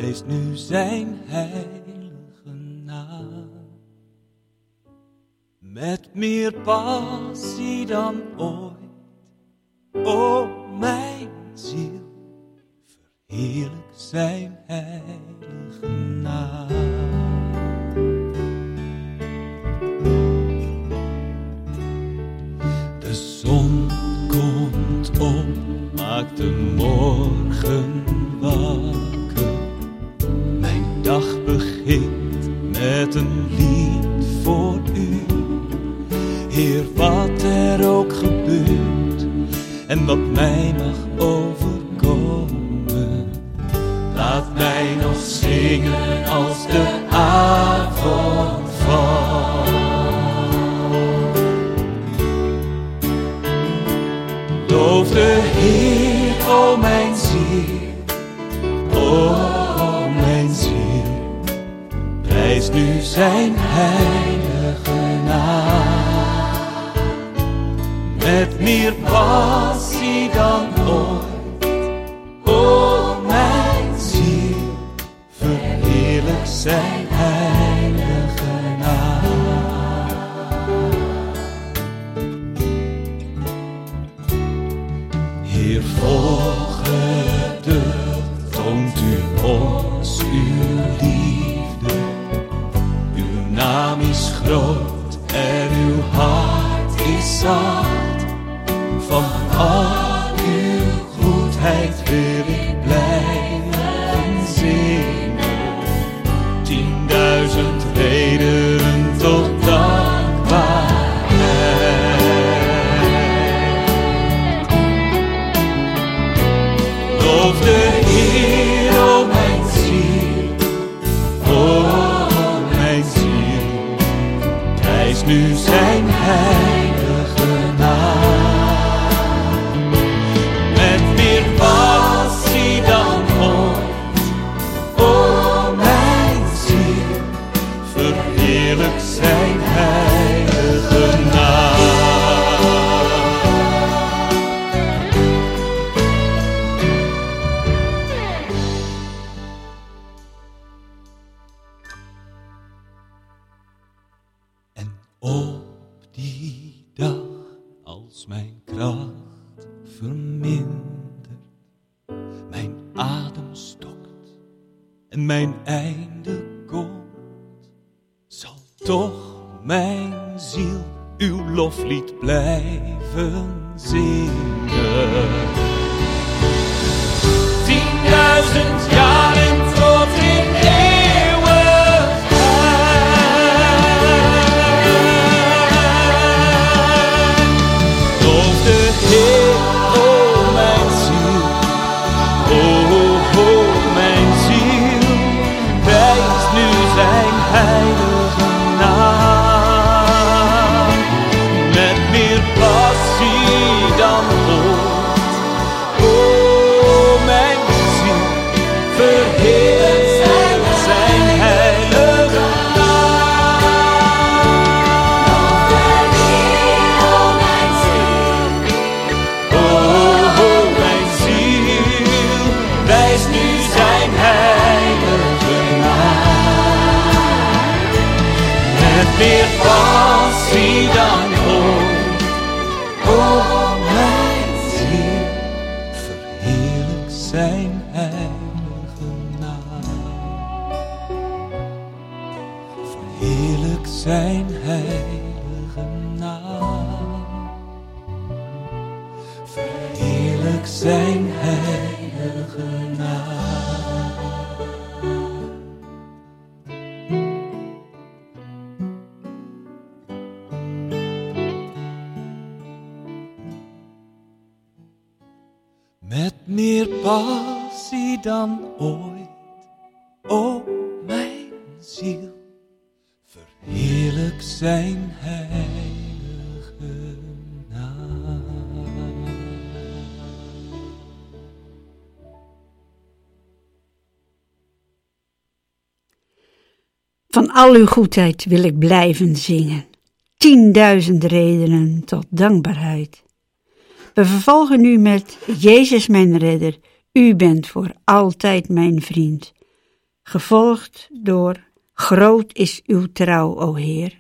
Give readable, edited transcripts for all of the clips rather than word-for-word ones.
prijs nu zijn heilige naam. Met meer passie dan ooit, o mijn ziel, verheerlijk zijn heilige naam. De zon komt op, maakt de morgen wakker. Mijn dag begint met een lied voor u. Heer, wat er ook gebeurt en wat mij mag overkomen, laat mij nog zingen als de avond valt. Loof de Heer, o mijn ziel, o mijn ziel, prijs nu zijn heilige naam. Met meer passie dan ooit, o mijn ziel, verheerlijk zijn heilige naam. Heer, vol geduld toont u ons uw liefde. Uw naam is groot en uw hart is zacht. Van al uw goedheid wil ik blijven zingen. 10.000 redenen tot dankbaarheid. Loof de Heer, o mijn ziel, o mijn ziel, prijs nu zijn heilige naam. Passie dan ooit, o mijn ziel, verheerlijk zijn heilige naam. En op die dag, als mijn kracht vermindert, mijn adem stokt en mijn einde komt, zal toch mijn ziel uw loflied blijven zingen. 10.000 jaren tot in eeuwigheid. Loof de Heer, o mijn ziel, o mijn ziel, prijs nu zijn heilige naam. Met meer passie dan ooit, o mijn ziel, verheerlijk zijn heilige naam. Loof de Heer, o mijn ziel, o mijn ziel, prijs nu zijn heilige naam. Met meer passie dan ooit, o mijn ziel, verheerlijk zijn heilige naam. Verheerlijk zijn heilige naam. Verheerlijk zijn heilige naam. Met meer passie dan ooit, o mijn ziel, verheerlijk zijn heilige naam. Van al uw goedheid wil ik blijven zingen. 10.000 redenen tot dankbaarheid. We vervolgen nu met Jezus mijn redder, u bent voor altijd mijn vriend. gevolgd door groot is uw trouw, o Heer.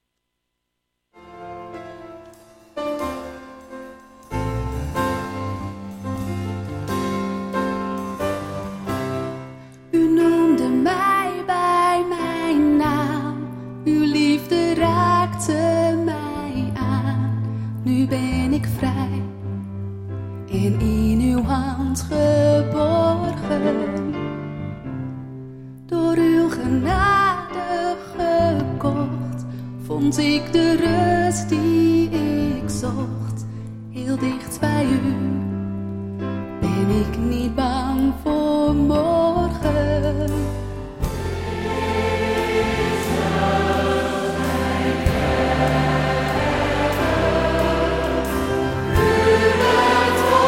U noemde mij bij mijn naam, uw liefde raakte mij aan. Nu ben ik vrij en in uw hand geborgen. Door uw genade gekocht, vond ik de rust die ik zocht. Heel dicht bij u ben ik niet bang voor morgen.